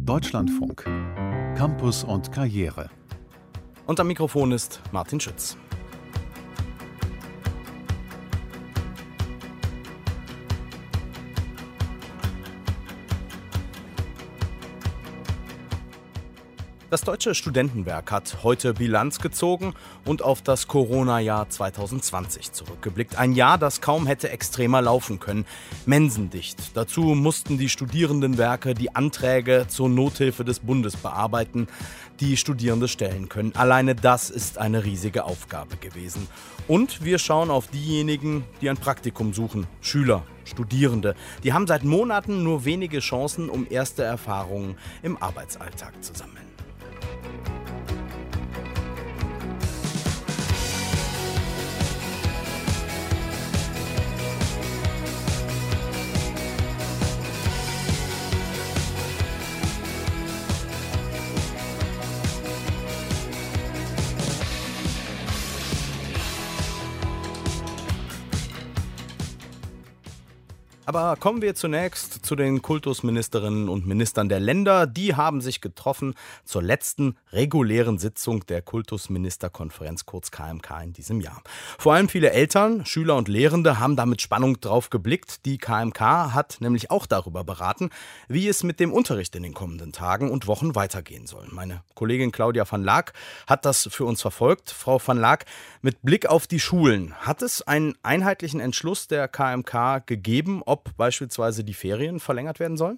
Deutschlandfunk. Campus und Karriere. Und am Mikrofon ist Martin Schütz. Das Deutsche Studentenwerk hat heute Bilanz gezogen und auf das Corona-Jahr 2020 zurückgeblickt. Ein Jahr, das kaum hätte extremer laufen können. Mensendicht. Dazu mussten die Studierendenwerke die Anträge zur Nothilfe des Bundes bearbeiten, die Studierende stellen können. Alleine das ist eine riesige Aufgabe gewesen. Und wir schauen auf diejenigen, die ein Praktikum suchen. Schüler, Studierende. Die haben seit Monaten nur wenige Chancen, um erste Erfahrungen im Arbeitsalltag zu sammeln. Aber kommen wir zunächst zu den Kultusministerinnen und Ministern der Länder. Die haben sich getroffen zur letzten regulären Sitzung der Kultusministerkonferenz, kurz KMK, in diesem Jahr. Vor allem viele Eltern, Schüler und Lehrende haben da mit Spannung drauf geblickt. Die KMK hat nämlich auch darüber beraten, wie es mit dem Unterricht in den kommenden Tagen und Wochen weitergehen soll. Meine Kollegin Claudia van Laak hat das für uns verfolgt. Frau van Laak, mit Blick auf die Schulen, hat es einen einheitlichen Entschluss der KMK gegeben, ob beispielsweise die Ferien verlängert werden sollen?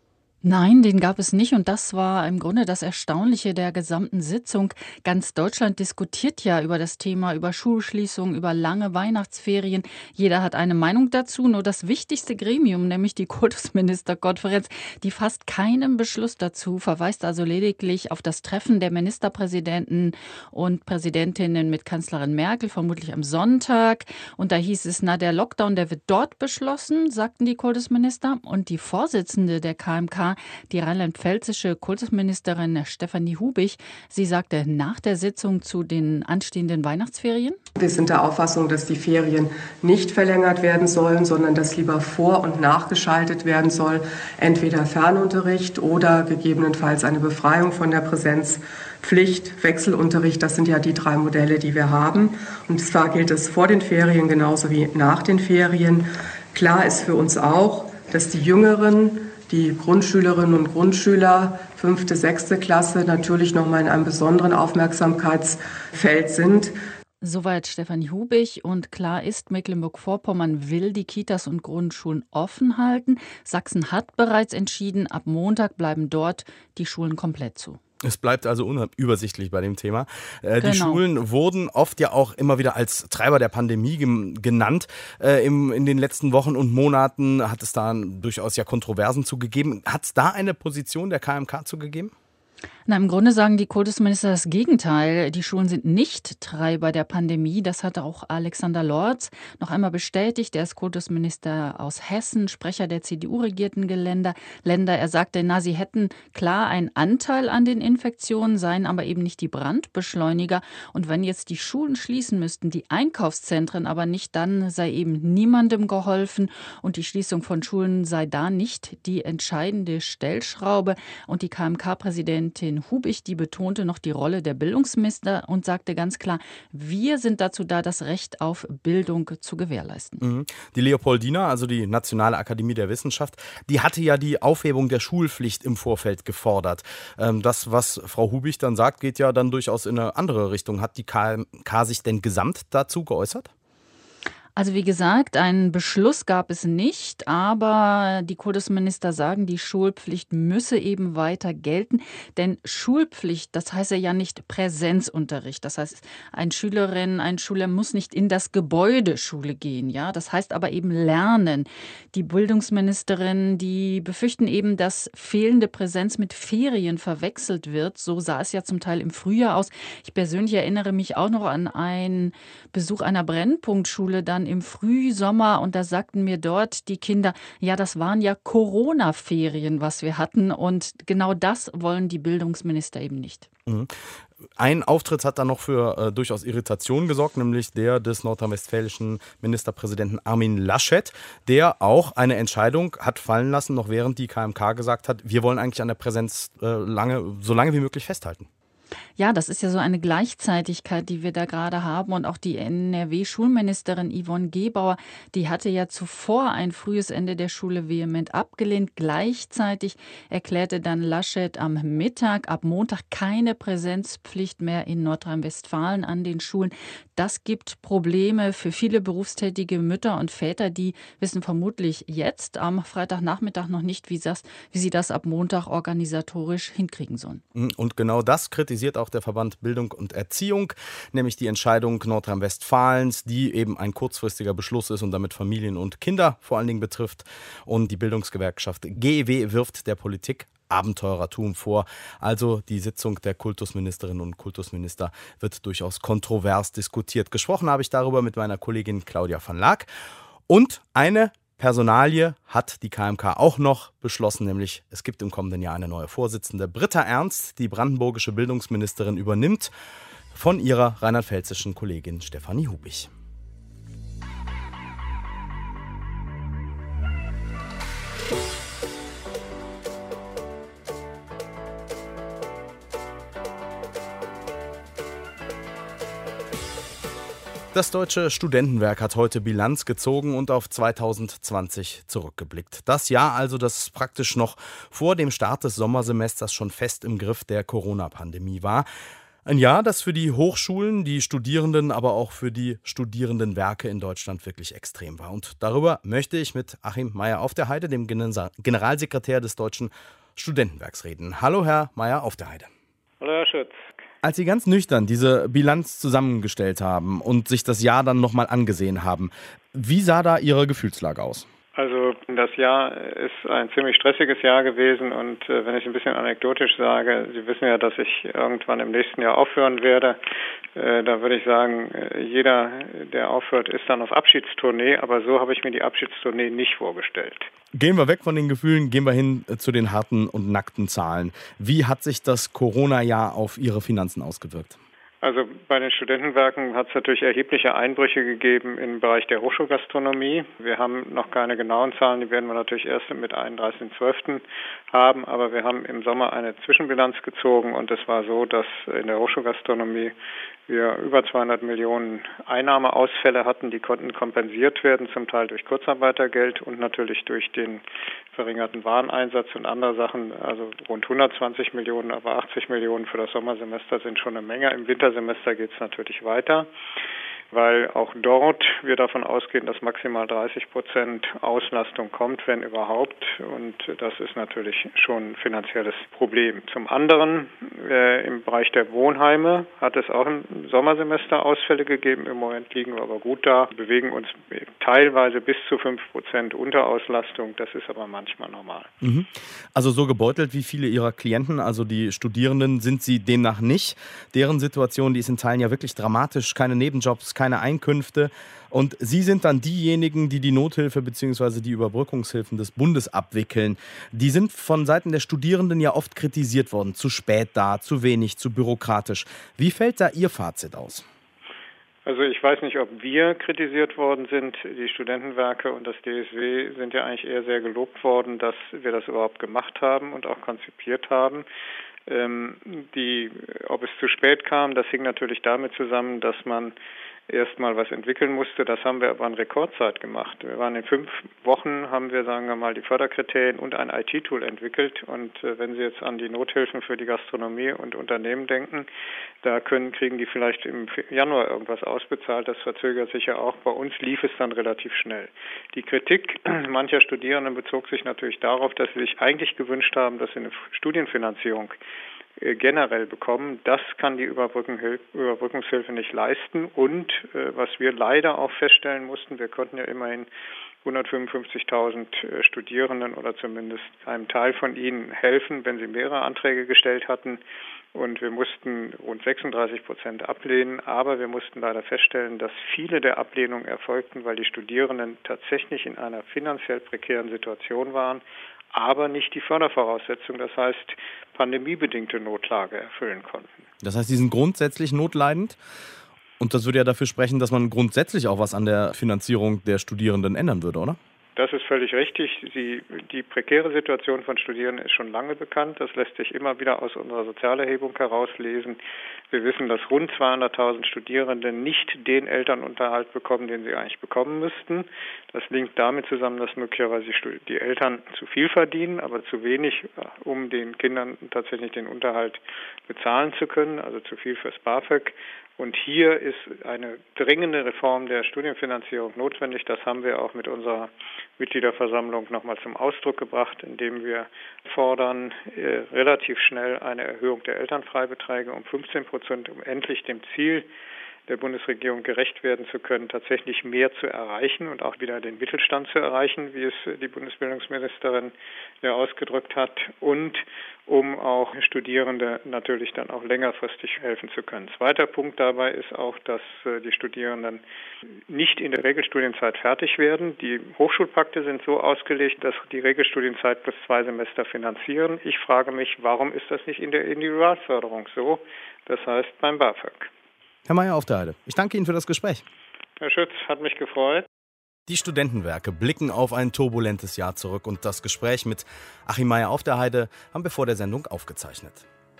Nein, den gab es nicht und das war im Grunde das Erstaunliche der gesamten Sitzung. Ganz Deutschland diskutiert ja über das Thema, über Schulschließungen, über lange Weihnachtsferien. Jeder hat eine Meinung dazu, nur das wichtigste Gremium, nämlich die Kultusministerkonferenz, die fasst keinen Beschluss dazu, verweist also lediglich auf das Treffen der Ministerpräsidenten und Präsidentinnen mit Kanzlerin Merkel, vermutlich am Sonntag. Und da hieß es, der Lockdown, der wird dort beschlossen, sagten die Kultusminister. Und die Vorsitzende der KMK, die rheinland-pfälzische Kultusministerin Stefanie Hubich, sie sagte nach der Sitzung zu den anstehenden Weihnachtsferien: Wir sind der Auffassung, dass die Ferien nicht verlängert werden sollen, sondern dass lieber vor- und nachgeschaltet werden soll. Entweder Fernunterricht oder gegebenenfalls eine Befreiung von der Präsenzpflicht, Wechselunterricht. Das sind ja die 3 Modelle, die wir haben. Und zwar gilt es vor den Ferien genauso wie nach den Ferien. Klar ist für uns auch, dass die Jüngeren, die Grundschülerinnen und Grundschüler, 5., 6. Klasse, natürlich nochmal in einem besonderen Aufmerksamkeitsfeld sind. Soweit Stefanie Hubich. Und klar ist, Mecklenburg-Vorpommern will die Kitas und Grundschulen offen halten. Sachsen hat bereits entschieden, ab Montag bleiben dort die Schulen komplett zu. Es bleibt also unübersichtlich bei dem Thema. Genau. Die Schulen wurden oft ja auch immer wieder als Treiber der Pandemie genannt. In den letzten Wochen und Monaten hat es da durchaus ja Kontroversen zugegeben. Hat es da eine Position der KMK zugegeben? Im Grunde sagen die Kultusminister das Gegenteil. Die Schulen sind nicht Treiber der Pandemie. Das hatte auch Alexander Lorz noch einmal bestätigt. Er ist Kultusminister aus Hessen, Sprecher der CDU-regierten Länder. Er sagte, sie hätten klar einen Anteil an den Infektionen, seien aber eben nicht die Brandbeschleuniger. Und wenn jetzt die Schulen schließen müssten, die Einkaufszentren aber nicht, dann sei eben niemandem geholfen. Und die Schließung von Schulen sei da nicht die entscheidende Stellschraube. Und die KMK-Präsidentin Hubich, die betonte noch die Rolle der Bildungsminister und sagte ganz klar, wir sind dazu da, das Recht auf Bildung zu gewährleisten. Die Leopoldina, also die Nationale Akademie der Wissenschaft, die hatte ja die Aufhebung der Schulpflicht im Vorfeld gefordert. Das, was Frau Hubich dann sagt, geht ja dann durchaus in eine andere Richtung. Hat die KMK sich denn gesamt dazu geäußert? Also wie gesagt, einen Beschluss gab es nicht, aber die Kultusminister sagen, die Schulpflicht müsse eben weiter gelten. Denn Schulpflicht, das heißt ja nicht Präsenzunterricht. Das heißt, ein Schüler muss nicht in das Gebäude Schule gehen. Ja? Das heißt aber eben lernen. Die Bildungsministerin, die befürchten eben, dass fehlende Präsenz mit Ferien verwechselt wird. So sah es ja zum Teil im Frühjahr aus. Ich persönlich erinnere mich auch noch an einen Besuch einer Brennpunktschule dann dann im Frühsommer und da sagten mir dort die Kinder, ja, das waren ja Corona-Ferien, was wir hatten und genau das wollen die Bildungsminister eben nicht. Mhm. Ein Auftritt hat dann noch für durchaus Irritation gesorgt, nämlich der des nordrhein-westfälischen Ministerpräsidenten Armin Laschet, der auch eine Entscheidung hat fallen lassen, noch während die KMK gesagt hat, wir wollen eigentlich an der Präsenz so lange wie möglich festhalten. Ja, das ist ja so eine Gleichzeitigkeit, die wir da gerade haben. Und auch die NRW-Schulministerin Yvonne Gebauer, die hatte ja zuvor ein frühes Ende der Schule vehement abgelehnt. Gleichzeitig erklärte dann Laschet am Mittag, ab Montag keine Präsenzpflicht mehr in Nordrhein-Westfalen an den Schulen. Das gibt Probleme für viele berufstätige Mütter und Väter, die wissen vermutlich jetzt am Freitagnachmittag noch nicht, wie sie das ab Montag organisatorisch hinkriegen sollen. Und genau das kritisiert auch der Verband Bildung und Erziehung, nämlich die Entscheidung Nordrhein-Westfalens, die eben ein kurzfristiger Beschluss ist und damit Familien und Kinder vor allen Dingen betrifft. Und die Bildungsgewerkschaft GEW wirft der Politik Abenteurertum vor. Also die Sitzung der Kultusministerinnen und Kultusminister wird durchaus kontrovers diskutiert. Gesprochen habe ich darüber mit meiner Kollegin Claudia van Laak. Und eine Personalie hat die KMK auch noch beschlossen, nämlich es gibt im kommenden Jahr eine neue Vorsitzende. Britta Ernst, die brandenburgische Bildungsministerin, übernimmt von ihrer rheinland-pfälzischen Kollegin Stefanie Hubich. Das Deutsche Studentenwerk hat heute Bilanz gezogen und auf 2020 zurückgeblickt. Das Jahr also, das praktisch noch vor dem Start des Sommersemesters schon fest im Griff der Corona-Pandemie war. Ein Jahr, das für die Hochschulen, die Studierenden, aber auch für die Studierendenwerke in Deutschland wirklich extrem war. Und darüber möchte ich mit Achim Meyer-Aufderheide, dem Generalsekretär des Deutschen Studentenwerks, reden. Hallo, Herr Meyer-Aufderheide. Hallo, Herr Schütz. Als Sie ganz nüchtern diese Bilanz zusammengestellt haben und sich das Jahr dann nochmal angesehen haben, wie sah da Ihre Gefühlslage aus? Also das Jahr ist ein ziemlich stressiges Jahr gewesen und wenn ich ein bisschen anekdotisch sage, Sie wissen ja, dass ich irgendwann im nächsten Jahr aufhören werde. Da würde ich sagen, jeder, der aufhört, ist dann auf Abschiedstournee, aber so habe ich mir die Abschiedstournee nicht vorgestellt. Gehen wir weg von den Gefühlen, gehen wir hin zu den harten und nackten Zahlen. Wie hat sich das Corona-Jahr auf Ihre Finanzen ausgewirkt? Also bei den Studentenwerken hat es natürlich erhebliche Einbrüche gegeben im Bereich der Hochschulgastronomie. Wir haben noch keine genauen Zahlen, die werden wir natürlich erst mit 31.12. haben, aber wir haben im Sommer eine Zwischenbilanz gezogen und es war so, dass in der Hochschulgastronomie wir über 200 Millionen Einnahmeausfälle hatten, die konnten kompensiert werden, zum Teil durch Kurzarbeitergeld und natürlich durch den verringerten Wareneinsatz und andere Sachen, also rund 120 Millionen, aber 80 Millionen für das Sommersemester sind schon eine Menge. Im Wintersemester geht es natürlich weiter, weil auch dort wir davon ausgehen, dass maximal 30% Auslastung kommt, wenn überhaupt. Und das ist natürlich schon ein finanzielles Problem. Zum anderen, im Bereich der Wohnheime hat es auch im Sommersemester Ausfälle gegeben. Im Moment liegen wir aber gut da, bewegen uns teilweise bis zu 5% Unterauslastung. Das ist aber manchmal normal. Also so gebeutelt wie viele Ihrer Klienten, also die Studierenden, sind Sie demnach nicht. Deren Situation, die ist in Teilen ja wirklich dramatisch. Keine Nebenjobs, keine Einkünfte. Und Sie sind dann diejenigen, die die Nothilfe bzw. die Überbrückungshilfen des Bundes abwickeln. Die sind von Seiten der Studierenden ja oft kritisiert worden. Zu spät da, zu wenig, zu bürokratisch. Wie fällt da Ihr Fazit aus? Also ich weiß nicht, ob wir kritisiert worden sind. Die Studentenwerke und das DSW sind ja eigentlich eher sehr gelobt worden, dass wir das überhaupt gemacht haben und auch konzipiert haben. Ob es zu spät kam, das hing natürlich damit zusammen, dass man erstmal was entwickeln musste. Das haben wir aber in Rekordzeit gemacht. Wir waren in 5 Wochen, haben wir, sagen wir mal, die Förderkriterien und ein IT-Tool entwickelt. Und wenn Sie jetzt an die Nothilfen für die Gastronomie und Unternehmen denken, da kriegen die vielleicht im Januar irgendwas ausbezahlt. Das verzögert sich ja auch. Bei uns lief es dann relativ schnell. Die Kritik mancher Studierenden bezog sich natürlich darauf, dass sie sich eigentlich gewünscht haben, dass sie eine Studienfinanzierung generell bekommen. Das kann die Überbrückungshilfe nicht leisten. Und was wir leider auch feststellen mussten, wir konnten ja immerhin 155.000 Studierenden oder zumindest einem Teil von ihnen helfen, wenn sie mehrere Anträge gestellt hatten. und wir mussten rund 36% ablehnen, aber wir mussten leider feststellen, dass viele der Ablehnungen erfolgten, weil die Studierenden tatsächlich in einer finanziell prekären Situation waren, aber nicht die Fördervoraussetzung, das heißt pandemiebedingte Notlage erfüllen konnten. Das heißt, die sind grundsätzlich notleidend und das würde ja dafür sprechen, dass man grundsätzlich auch was an der Finanzierung der Studierenden ändern würde, oder? Das ist völlig richtig. Die prekäre Situation von Studierenden ist schon lange bekannt. Das lässt sich immer wieder aus unserer Sozialerhebung herauslesen. Wir wissen, dass rund 200.000 Studierende nicht den Elternunterhalt bekommen, den sie eigentlich bekommen müssten. Das liegt damit zusammen, dass möglicherweise die Eltern zu viel verdienen, aber zu wenig, um den Kindern tatsächlich den Unterhalt bezahlen zu können, also zu viel fürs BAföG. Und hier ist eine dringende Reform der Studienfinanzierung notwendig. Das haben wir auch mit unserer Mitgliederversammlung nochmal zum Ausdruck gebracht, indem wir fordern, relativ schnell eine Erhöhung der Elternfreibeträge um 15%, um endlich dem Ziel der Bundesregierung gerecht werden zu können, tatsächlich mehr zu erreichen und auch wieder den Mittelstand zu erreichen, wie es die Bundesbildungsministerin ja ausgedrückt hat, und um auch Studierende natürlich dann auch längerfristig helfen zu können. Zweiter Punkt dabei ist auch, dass die Studierenden nicht in der Regelstudienzeit fertig werden. Die Hochschulpakte sind so ausgelegt, dass die Regelstudienzeit plus 2 Semester finanzieren. Ich frage mich, warum ist das nicht in der Individualförderung so? Das heißt beim BAföG. Herr Mayer auf der Heide, ich danke Ihnen für das Gespräch. Herr Schütz, hat mich gefreut. Die Studentenwerke blicken auf ein turbulentes Jahr zurück und das Gespräch mit Achim Mayer auf der Heide haben wir vor der Sendung aufgezeichnet.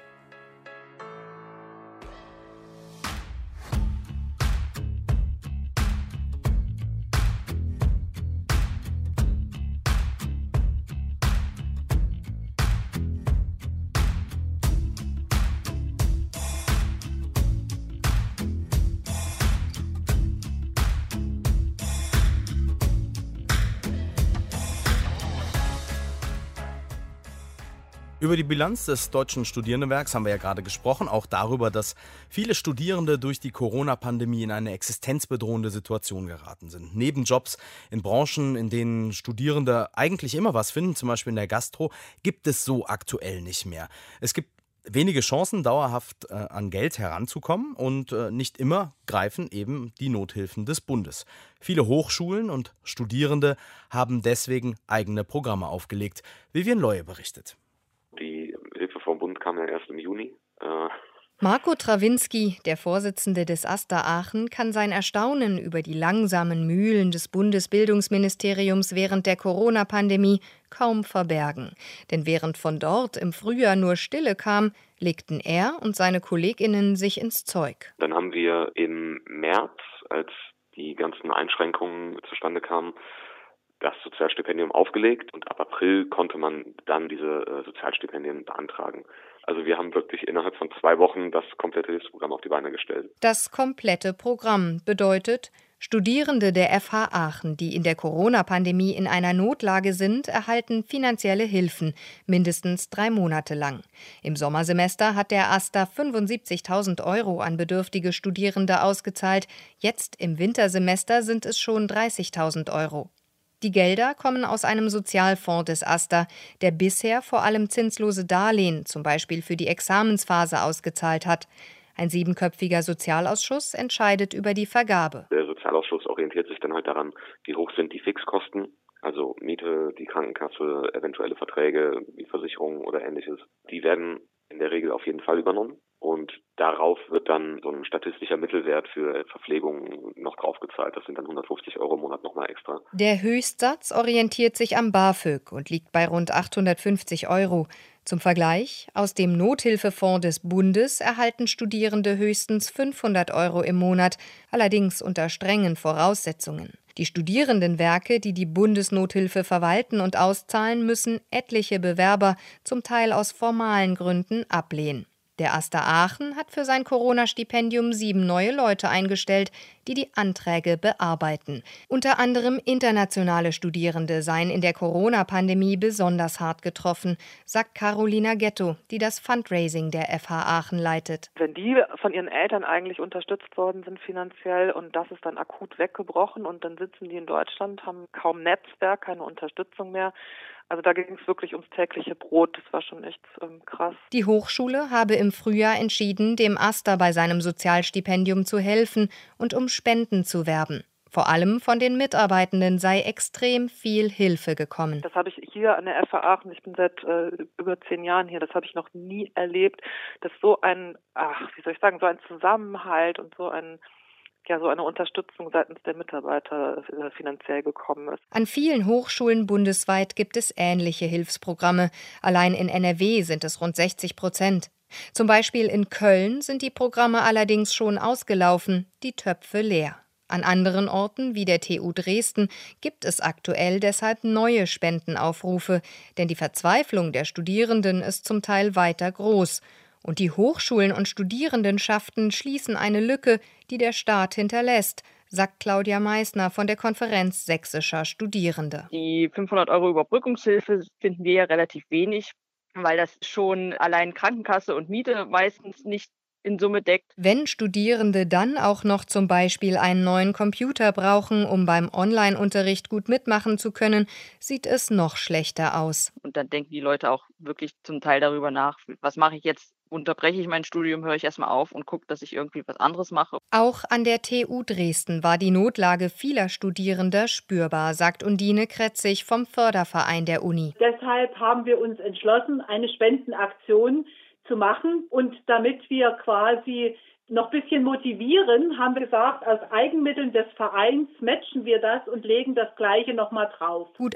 Über die Bilanz des Deutschen Studierendenwerks haben wir ja gerade gesprochen, auch darüber, dass viele Studierende durch die Corona-Pandemie in eine existenzbedrohende Situation geraten sind. Nebenjobs in Branchen, in denen Studierende eigentlich immer was finden, zum Beispiel in der Gastro, gibt es so aktuell nicht mehr. Es gibt wenige Chancen, dauerhaft an Geld heranzukommen und nicht immer greifen eben die Nothilfen des Bundes. Viele Hochschulen und Studierende haben deswegen eigene Programme aufgelegt. Vivian Leue berichtet. Die Hilfe vom Bund kam ja erst im Juni. Marco Trawinski, der Vorsitzende des AStA Aachen, kann sein Erstaunen über die langsamen Mühlen des Bundesbildungsministeriums während der Corona-Pandemie kaum verbergen. Denn während von dort im Frühjahr nur Stille kam, legten er und seine KollegInnen sich ins Zeug. Dann haben wir im März, als die ganzen Einschränkungen zustande kamen, das Sozialstipendium aufgelegt und ab April konnte man dann diese Sozialstipendien beantragen. Also wir haben wirklich innerhalb von 2 Wochen das komplette Hilfsprogramm auf die Beine gestellt. Das komplette Programm bedeutet, Studierende der FH Aachen, die in der Corona-Pandemie in einer Notlage sind, erhalten finanzielle Hilfen, mindestens 3 Monate lang. Im Sommersemester hat der AStA 75.000 € an bedürftige Studierende ausgezahlt. Jetzt im Wintersemester sind es schon 30.000 €. Die Gelder kommen aus einem Sozialfonds des AStA, der bisher vor allem zinslose Darlehen, zum Beispiel für die Examensphase, ausgezahlt hat. Ein 7-köpfiger Sozialausschuss entscheidet über die Vergabe. Der Sozialausschuss orientiert sich dann halt daran, wie hoch sind die Fixkosten, also Miete, die Krankenkasse, eventuelle Verträge, wie Versicherungen oder ähnliches. Die werden in der Regel auf jeden Fall übernommen. Und darauf wird dann so ein statistischer Mittelwert für Verpflegung noch draufgezahlt. Das sind dann 150 € im Monat nochmal extra. Der Höchstsatz orientiert sich am BAföG und liegt bei rund 850 €. Zum Vergleich, aus dem Nothilfefonds des Bundes erhalten Studierende höchstens 500 € im Monat, allerdings unter strengen Voraussetzungen. Die Studierendenwerke, die die Bundesnothilfe verwalten und auszahlen, müssen etliche Bewerber, zum Teil aus formalen Gründen, ablehnen. Der AStA Aachen hat für sein Corona-Stipendium 7 neue Leute eingestellt, die die Anträge bearbeiten. Unter anderem internationale Studierende seien in der Corona-Pandemie besonders hart getroffen, sagt Carolina Ghetto, die das Fundraising der FH Aachen leitet. Wenn die von ihren Eltern eigentlich unterstützt worden sind finanziell und das ist dann akut weggebrochen und dann sitzen die in Deutschland, haben kaum Netzwerk, keine Unterstützung mehr, Also da ging es wirklich ums tägliche Brot. Das war schon echt krass. Die Hochschule habe im Frühjahr entschieden, dem Aster bei seinem Sozialstipendium zu helfen und um Spenden zu werben. Vor allem von den Mitarbeitenden sei extrem viel Hilfe gekommen. Das habe ich hier an der FH Aachen, ich bin seit über 10 Jahren hier, das habe ich noch nie erlebt, dass so ein Zusammenhalt und so eine Unterstützung seitens der Mitarbeiter finanziell gekommen ist. An vielen Hochschulen bundesweit gibt es ähnliche Hilfsprogramme. Allein in NRW sind es rund 60%. Zum Beispiel in Köln sind die Programme allerdings schon ausgelaufen, die Töpfe leer. An anderen Orten wie der TU Dresden gibt es aktuell deshalb neue Spendenaufrufe, denn die Verzweiflung der Studierenden ist zum Teil weiter groß. Und die Hochschulen und Studierendenschaften schließen eine Lücke, die der Staat hinterlässt, sagt Claudia Meissner von der Konferenz sächsischer Studierende. Die 500 € Überbrückungshilfe finden wir ja relativ wenig, weil das schon allein Krankenkasse und Miete meistens nicht in Summe deckt. Wenn Studierende dann auch noch zum Beispiel einen neuen Computer brauchen, um beim Online-Unterricht gut mitmachen zu können, sieht es noch schlechter aus. Und dann denken die Leute auch wirklich zum Teil darüber nach, was mache ich jetzt? Unterbreche ich mein Studium, höre ich erstmal auf und gucke, dass ich irgendwie was anderes mache. Auch an der TU Dresden war die Notlage vieler Studierender spürbar, sagt Undine Kretzig vom Förderverein der Uni. Deshalb haben wir uns entschlossen, eine Spendenaktion zu machen. Und damit wir quasi noch ein bisschen motivieren, haben wir gesagt, aus Eigenmitteln des Vereins matchen wir das und legen das Gleiche nochmal drauf. Gut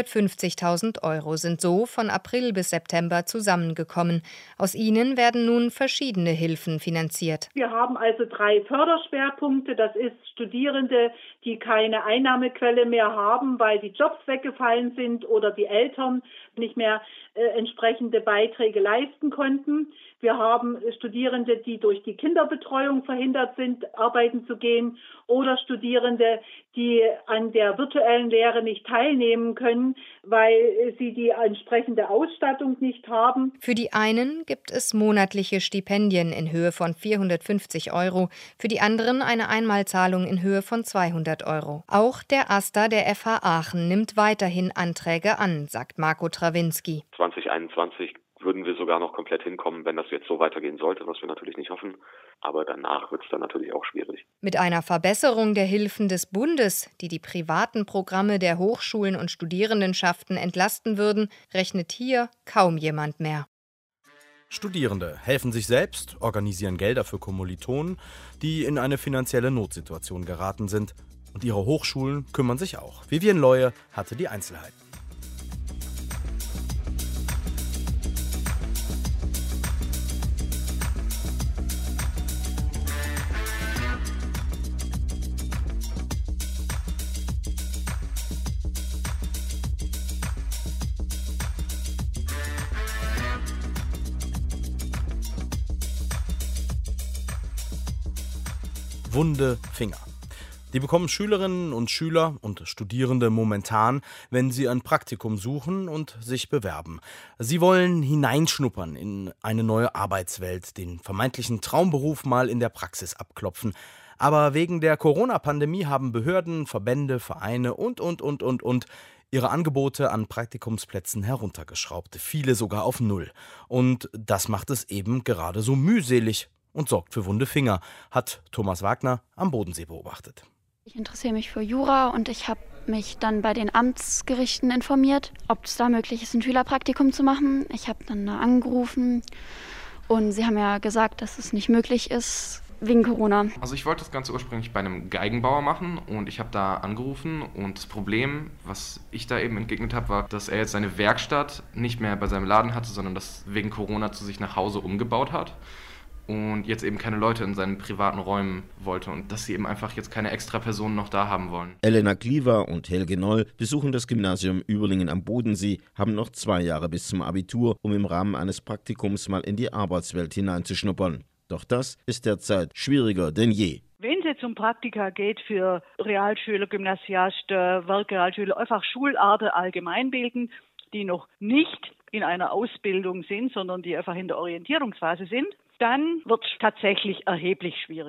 150.000 € sind so von April bis September zusammengekommen. Aus ihnen werden nun verschiedene Hilfen finanziert. Wir haben also 3 Förderschwerpunkte. Das ist Studierende, die keine Einnahmequelle mehr haben, weil die Jobs weggefallen sind oder die Eltern nicht mehr entsprechende Beiträge leisten konnten. Wir haben Studierende, die durch die Kinderbetreuung verhindert sind, arbeiten zu gehen, oder Studierende, die an der virtuellen Lehre nicht teilnehmen können, weil sie die entsprechende Ausstattung nicht haben. Für die einen gibt es monatliche Stipendien in Höhe von 450 €, für die anderen eine Einmalzahlung in Höhe von 200 €. Auch der Aster der FH Aachen nimmt weiterhin Anträge an, sagt Marco Trawinski. 2021 würden wir sogar noch komplett hinkommen, wenn das jetzt so weitergehen sollte, was wir natürlich nicht hoffen. Aber danach wird es dann natürlich auch schwierig. Mit einer Verbesserung der Hilfen des Bundes, die die privaten Programme der Hochschulen und Studierendenschaften entlasten würden, rechnet hier kaum jemand mehr. Studierende helfen sich selbst, organisieren Gelder für Kommilitonen, die in eine finanzielle Notsituation geraten sind. Und ihre Hochschulen kümmern sich auch. Vivian Leue hatte die Einzelheiten. Wunde Finger. Die bekommen Schülerinnen und Schüler und Studierende momentan, wenn sie ein Praktikum suchen und sich bewerben. Sie wollen hineinschnuppern in eine neue Arbeitswelt, den vermeintlichen Traumberuf mal in der Praxis abklopfen. Aber wegen der Corona-Pandemie haben Behörden, Verbände, Vereine und ihre Angebote an Praktikumsplätzen heruntergeschraubt, viele sogar auf 0. Und das macht es eben gerade so mühselig und sorgt für wunde Finger, hat Thomas Wagner am Bodensee beobachtet. Ich interessiere mich für Jura und ich habe mich dann bei den Amtsgerichten informiert, ob es da möglich ist, ein Schülerpraktikum zu machen. Ich habe dann da angerufen und sie haben ja gesagt, dass es nicht möglich ist wegen Corona. Also ich wollte das Ganze ursprünglich bei einem Geigenbauer machen und ich habe da angerufen und das Problem, was ich da eben entgegnet habe, war, dass er jetzt seine Werkstatt nicht mehr bei seinem Laden hatte, sondern das wegen Corona zu sich nach Hause umgebaut hat. Und jetzt eben keine Leute in seinen privaten Räumen wollte und dass sie eben einfach jetzt keine extra Personen noch da haben wollen. Elena Kliever und Helge Noll besuchen das Gymnasium Überlingen am Bodensee, haben noch 2 Jahre bis zum Abitur, um im Rahmen eines Praktikums mal in die Arbeitswelt hineinzuschnuppern. Doch das ist derzeit schwieriger denn je. Wenn es zum Praktika geht für Realschüler, Gymnasiasten, Werkrealschüler, einfach Schularten allgemeinbilden, die noch nicht in einer Ausbildung sind, sondern die einfach in der Orientierungsphase sind, dann wird es tatsächlich erheblich schwieriger.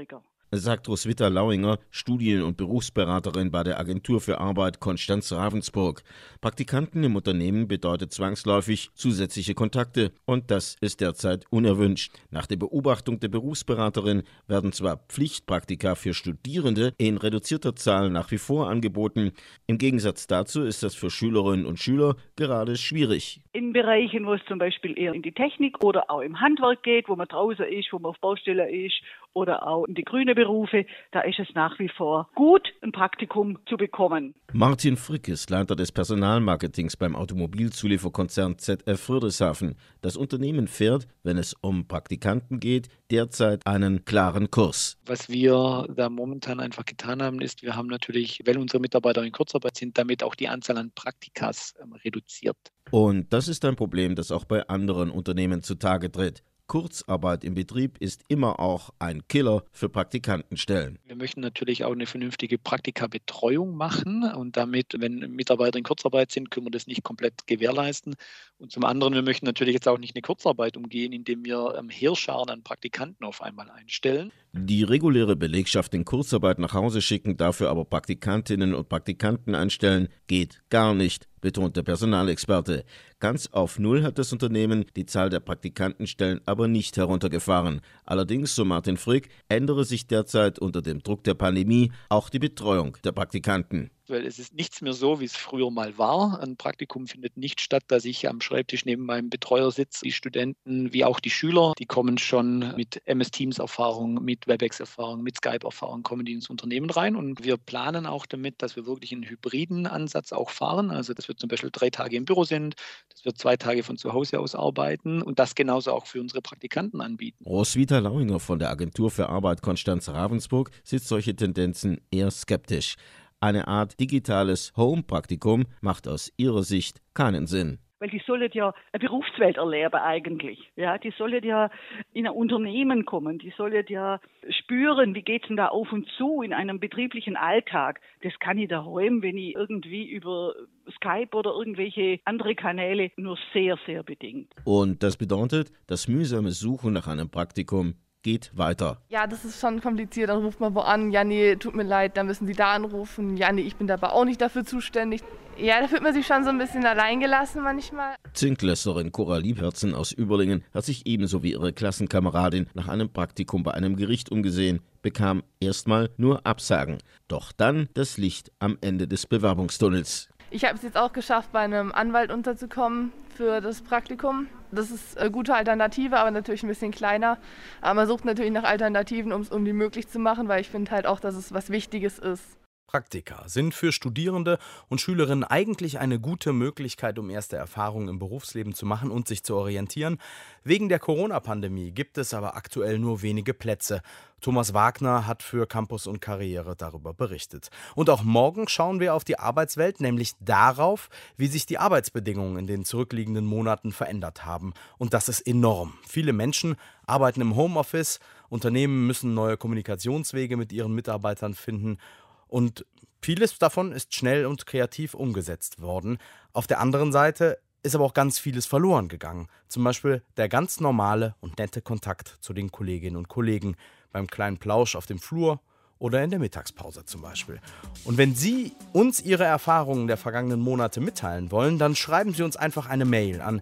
sagt Roswitha Lauinger, Studien- und Berufsberaterin bei der Agentur für Arbeit Konstanz-Ravensburg. Praktikanten im Unternehmen bedeutet zwangsläufig zusätzliche Kontakte und das ist derzeit unerwünscht. Nach der Beobachtung der Berufsberaterin werden zwar Pflichtpraktika für Studierende in reduzierter Zahl nach wie vor angeboten. Im Gegensatz dazu ist das für Schülerinnen und Schüler gerade schwierig. In Bereichen, wo es zum Beispiel eher in die Technik oder auch im Handwerk geht, wo man draußen ist, wo man auf Baustelle ist oder auch in die grünen Berufe, da ist es nach wie vor gut, ein Praktikum zu bekommen. Martin Frick ist Leiter des Personalmarketings beim Automobilzulieferkonzern ZF Friedrichshafen. Das Unternehmen fährt, wenn es um Praktikanten geht, derzeit einen klaren Kurs. Was wir da momentan einfach getan haben, ist, wir haben natürlich, weil unsere Mitarbeiter in Kurzarbeit sind, damit auch die Anzahl an Praktikas reduziert. Und das ist ein Problem, das auch bei anderen Unternehmen zutage tritt. Kurzarbeit im Betrieb ist immer auch ein Killer für Praktikantenstellen. Wir möchten natürlich auch eine vernünftige Praktikabetreuung machen und damit, wenn Mitarbeiter in Kurzarbeit sind, können wir das nicht komplett gewährleisten. Und zum anderen, wir möchten natürlich jetzt auch nicht eine Kurzarbeit umgehen, indem wir Heerscharen an Praktikanten auf einmal einstellen. Die reguläre Belegschaft in Kurzarbeit nach Hause schicken, dafür aber Praktikantinnen und Praktikanten einstellen, geht gar nicht, betont der Personalexperte. Ganz auf Null hat das Unternehmen die Zahl der Praktikantenstellen aber nicht heruntergefahren. Allerdings, so Martin Frick, ändere sich derzeit unter dem Druck der Pandemie auch die Betreuung der Praktikanten. Weil es ist nichts mehr so, wie es früher mal war. Ein Praktikum findet nicht statt, dass ich am Schreibtisch neben meinem Betreuer sitze. Die Studenten wie auch die Schüler, die kommen schon mit MS-Teams-Erfahrung, mit WebEx-Erfahrung, mit Skype-Erfahrung, kommen die ins Unternehmen rein. Und wir planen auch damit, dass wir wirklich einen hybriden Ansatz auch fahren. Also dass wir zum Beispiel 3 Tage im Büro sind, dass wir 2 Tage von zu Hause aus arbeiten und das genauso auch für unsere Praktikanten anbieten. Roswitha Lauinger von der Agentur für Arbeit Konstanz-Ravensburg sieht solche Tendenzen eher skeptisch. Eine Art digitales Home-Praktikum macht aus ihrer Sicht keinen Sinn. Weil die sollen ja eine Berufswelt erleben eigentlich. Ja, die sollen ja in ein Unternehmen kommen. Die sollen ja spüren, wie geht's denn da auf und zu in einem betrieblichen Alltag. Das kann ich daheim, wenn ich irgendwie über Skype oder irgendwelche andere Kanäle nur sehr, sehr bedingt. Und das bedeutet, das mühsame Suchen nach einem Praktikum geht weiter. Ja, das ist schon kompliziert. Dann ruft man wo an, ja nee, tut mir leid, dann müssen Sie da anrufen. Ja nee, ich bin dabei auch nicht dafür zuständig. Ja, da fühlt man sich schon so ein bisschen alleingelassen manchmal. Zinklässerin Cora Liebherzen aus Überlingen hat sich ebenso wie ihre Klassenkameradin nach einem Praktikum bei einem Gericht umgesehen, bekam erstmal nur Absagen. Doch dann das Licht am Ende des Bewerbungstunnels. Ich habe es jetzt auch geschafft, bei einem Anwalt unterzukommen für das Praktikum. Das ist eine gute Alternative, aber natürlich ein bisschen kleiner. Aber man sucht natürlich nach Alternativen, um die möglich zu machen, weil ich finde halt auch, dass es was Wichtiges ist. Praktika sind für Studierende und Schülerinnen eigentlich eine gute Möglichkeit, um erste Erfahrungen im Berufsleben zu machen und sich zu orientieren. Wegen der Corona-Pandemie gibt es aber aktuell nur wenige Plätze. Thomas Wagner hat für Campus und Karriere darüber berichtet. Und auch morgen schauen wir auf die Arbeitswelt, nämlich darauf, wie sich die Arbeitsbedingungen in den zurückliegenden Monaten verändert haben. Und das ist enorm. Viele Menschen arbeiten im Homeoffice, Unternehmen müssen neue Kommunikationswege mit ihren Mitarbeitern finden. Und vieles davon ist schnell und kreativ umgesetzt worden. Auf der anderen Seite ist aber auch ganz vieles verloren gegangen. Zum Beispiel der ganz normale und nette Kontakt zu den Kolleginnen und Kollegen beim kleinen Plausch auf dem Flur oder in der Mittagspause zum Beispiel. Und wenn Sie uns Ihre Erfahrungen der vergangenen Monate mitteilen wollen, dann schreiben Sie uns einfach eine Mail an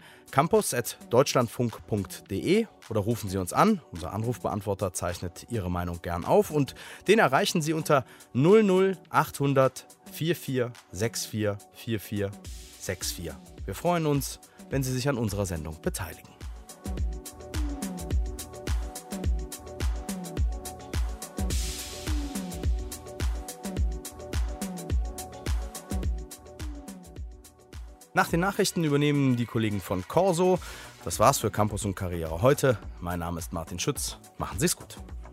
campus@deutschlandfunk.de oder rufen Sie uns an. Unser Anrufbeantworter zeichnet Ihre Meinung gern auf und den erreichen Sie unter 00800 44 64 44 64. Wir freuen uns, wenn Sie sich an unserer Sendung beteiligen. Nach den Nachrichten übernehmen die Kollegen von Corso. Das war's für Campus und Karriere heute. Mein Name ist Martin Schütz. Machen Sie's gut.